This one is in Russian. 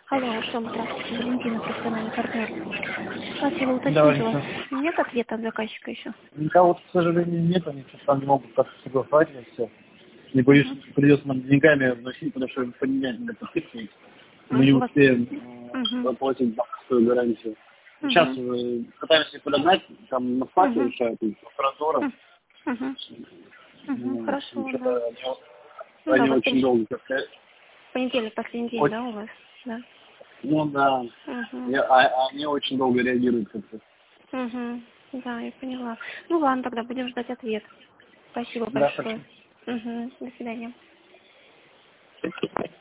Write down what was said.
Алло, Артем, здравствуйте. Валентина, профессиональный партнер. Хотела Да, уточнить у вас. Валентина. Нет ответа от заказчика еще? Да, вот, к сожалению, нет, они там не могут как-то согласовать это все. Не боюсь, что придется нам деньгами вносить, потому что понятно, подписывать. Мы не У вас... успеем Угу. заплатить банковскую гарантию. Сейчас Угу. пытаемся подогнать, там на факте Угу. решают, и прокуратура. Угу. Угу. Хорошо, да. Что-то Ну да, у они вас очень долго как-то. понедельник, последний день, да, у вас? Да. Ну да. Угу. Они очень долго реагируют как-то. Угу. Да, я поняла. Ну ладно, тогда будем ждать ответ. Спасибо Да, хорошо. большое. Угу. До свидания.